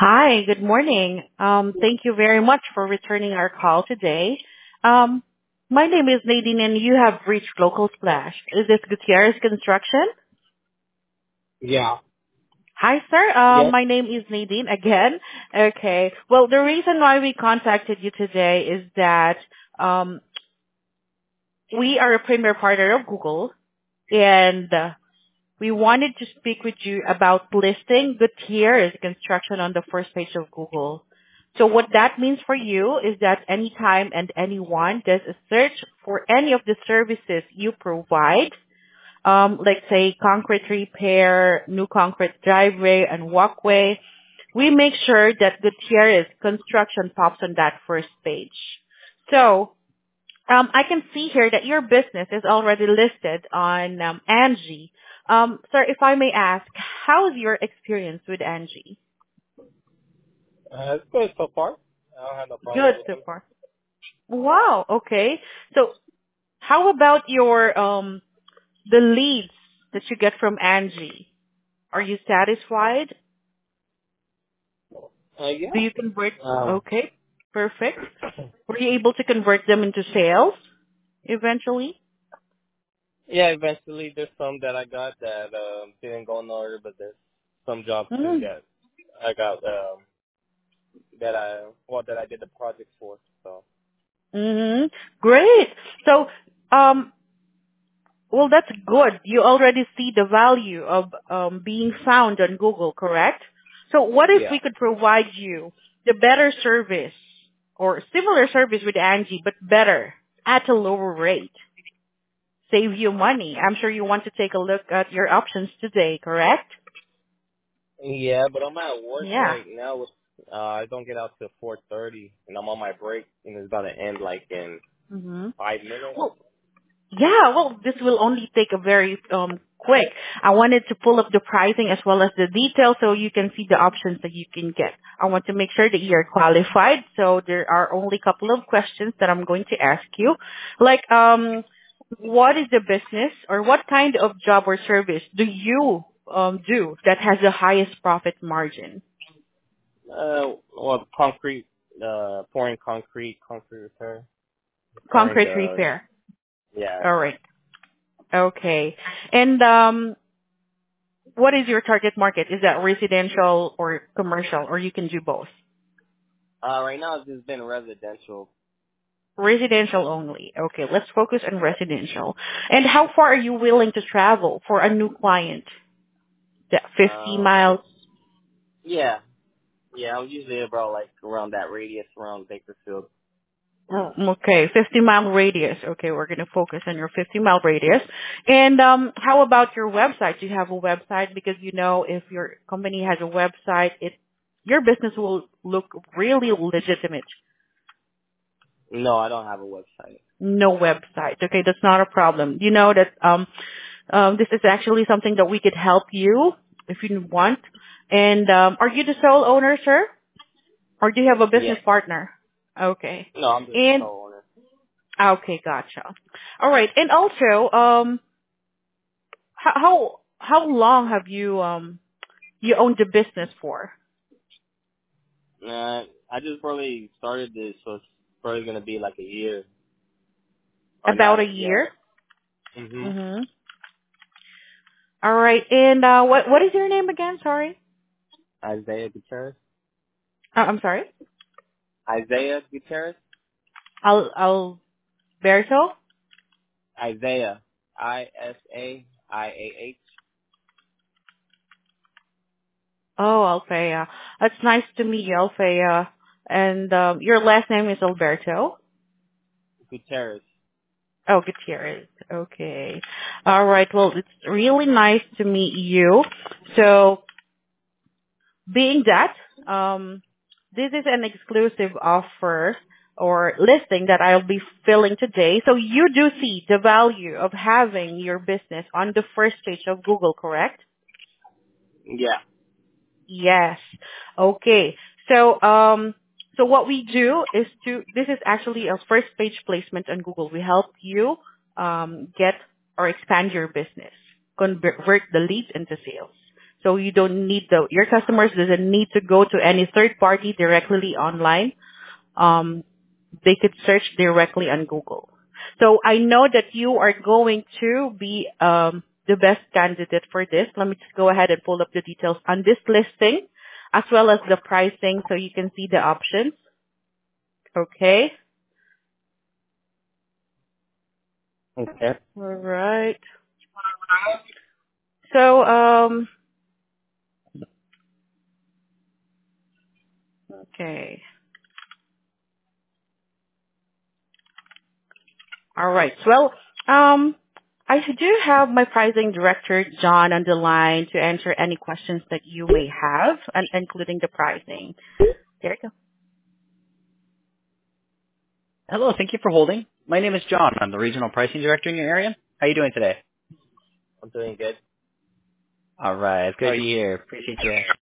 Hi, good morning. Thank you very much for returning our call today. Um, my name is Nadine, and you have reached Local Splash. Is this Gutierrez Construction? Yeah. Hi, sir. Yes. My name is Nadine again. Okay. Well, the reason why we contacted you today is that um, we are a premier partner of Google, and we wanted to speak with you about listing Gutierrez Construction on the first page of Google. So what that means for you is that anytime and anyone does a search for any of the services you provide, like say concrete repair, new concrete driveway and walkway, we make sure that Gutierrez Construction pops on that first page. So I can see here that your business is already listed on Angie. Sir, if I may ask, how is your experience with Angie? It's good so far. I don't have no problem Good with so it. far. Wow. Okay. So, how about your the leads that you get from Angie? Are you satisfied? Do Yeah. you convert? Um, Okay. Perfect. Were you able to convert them into sales eventually? yeah, eventually there's some that I got that didn't go nowhere, but there's some jobs too Mm. that I got that I did the project for. So Mm-hmm. Great. So, um, well, that's good. You already see the value of being found on Google, correct? So what if yeah. we could provide you the better service or similar service with Angie, but better at a lower rate? Save you money. I'm sure you want to take a look at your options today, correct? Yeah, but I'm at work Yeah. right now. I don't get out till 4:30, and I'm on my break, and it's about to end like in Mm-hmm. 5 minutes. Well, yeah, well, this will only take a very quick. I wanted to pull up the pricing as well as the details so you can see the options that you can get. I want to make sure that you're qualified, so there are only a couple of questions that I'm going to ask you. Like, what is the business or what kind of job or service do you do that has the highest profit margin? Well, concrete, pouring concrete repair, pouring Concrete repair. yeah. All right. Okay. And what is your target market? Is that residential or commercial, or you can do both? Right now it's just been residential. Residential only. Okay, let's focus on residential. And how far are you willing to travel for a new client? That 50 Um, miles? yeah, yeah. I'm usually about like around that radius around Bakersfield. Okay, 50-mile radius. Okay, we're going to focus on your 50-mile radius. And how about your website? Do you have a website? Because you know if your company has a website, your business will look really legitimate. No, I don't have a website. No website. Okay, that's not a problem. You know that this is actually something that we could help you if you want. And are you the sole owner, sir? Or do you have a Yeah. business partner? Okay. No, I'm just the And sole owner. okay, gotcha. All right. And also, how long have you owned the business for? I just probably started this, so it's probably gonna be like a year or About not. a Yeah. year. Mhm. Mhm. All right. And what is your name again? Sorry. Isaiah Gutierrez. I'm sorry. Isaiah Gutierrez. Alberto. Isaiah. Isaiah. Oh, Alfea. It's nice to meet you, Alfea. And your last name is Alberto? Gutierrez. Oh, Gutierrez. Okay. All right. Well, it's really nice to meet you. So, being that, this is an exclusive offer or listing that I'll be filling today. So you do see the value of having your business on the first page of Google, correct? Yeah. Yes. Okay. So what we do is this is actually a first page placement on Google. We help you, get or expand your business, convert the leads into sales. So you don't need your customers doesn't need to go to any third party directly online. They could search directly on Google. So I know that you are going to be the best candidate for this. Let me just go ahead and pull up the details on this listing as well as the pricing so you can see the options. Okay. Okay. All right. So, okay. All right. Well, I do have my pricing director, John, on the line to answer any questions that you may have, and including the pricing. There you go. Hello, thank you for holding. My name is John. I'm the regional pricing director in your area. How are you doing today? I'm doing good. All right, it's How good are to you? hear. Appreciate you